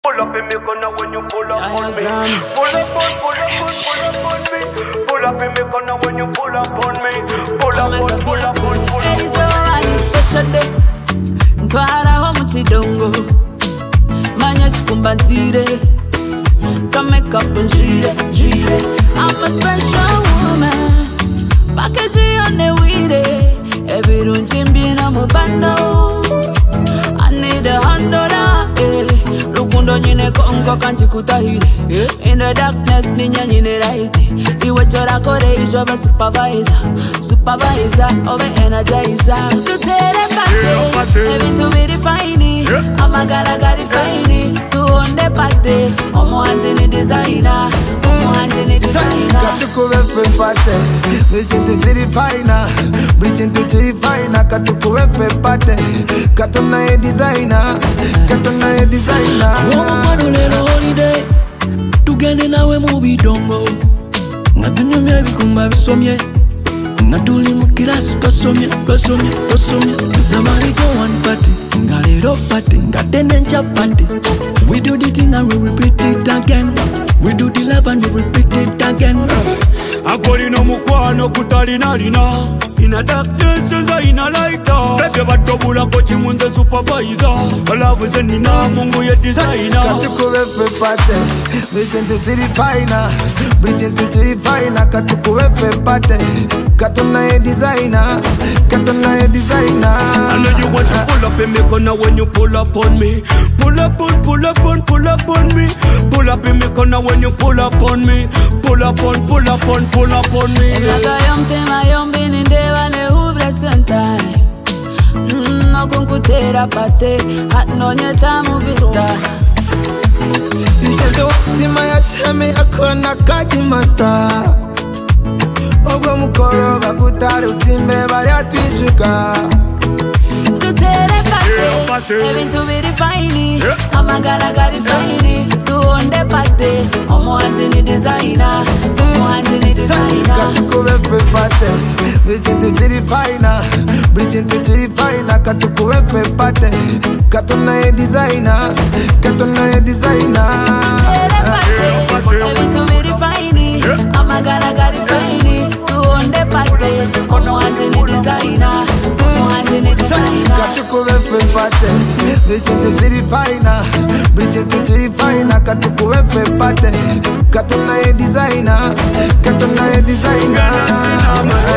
Pull up in me corner when you pull up on me. Pull up on me. Pull up in me corner when you pull up on me. Pull up on. It's a special day. Ntwara ho mu kidongo. Manya chikumbatire. Come make up and jire. I'm a special woman. Package on the weed. Every room chimbi na mo bandos. I need $100. Rukundo nyine konko kanchi kutahiri. In the darkness ninya nyine raiti. Iwe chora kore ijo be supervisor obe energizer. Tutere pate, every to be refining. Amagara refining. Tu onde pate, omo anjini designer. Katukuwefe pate, reaching to the refiner, katukuwefe pate, katona e designer. Woman holiday, tugende nawe mu bidongo. Ngatunyumya bikumba bisomye, ngatuli mu kirasi tosomye. Somebody go one party, ngalero party, ngatene ncha party. We do the thing and we repeat it again. We do the love and we repeat it again. Akoli no mukwano kutalina. In a darkness is in a lighter. Bebe batobula kochi munze supervisor. Love is in na mungu ye designer. Katukuwefe pate, reaching to the refiner, katukuwefe pate, katona e designer. I know you want to pull up in me corner when you pull up on me. Pull up on me. Pull up in me corner when you pull up on me. Pull up on me. Mayombi nindewa ne hubre sentai. No kunkutera pate, hat no nyeta movista. Ishendo tima ya chame akona kaki master. Ogwe mukoro bakutari utimbe bari atwishuka. Tutere pate, even to be refining. Amagara refining. Tu onde pate, omo anjini designer. Katukuwefe pate, reaching to the refiner, katukuwefe pate, katona e designer. Even to be refining. Amagara refining. Tu onde pate, omo anjini designer. Katukuwefe pate, reaching to the refiner, katukuwefe pate, katona e designer.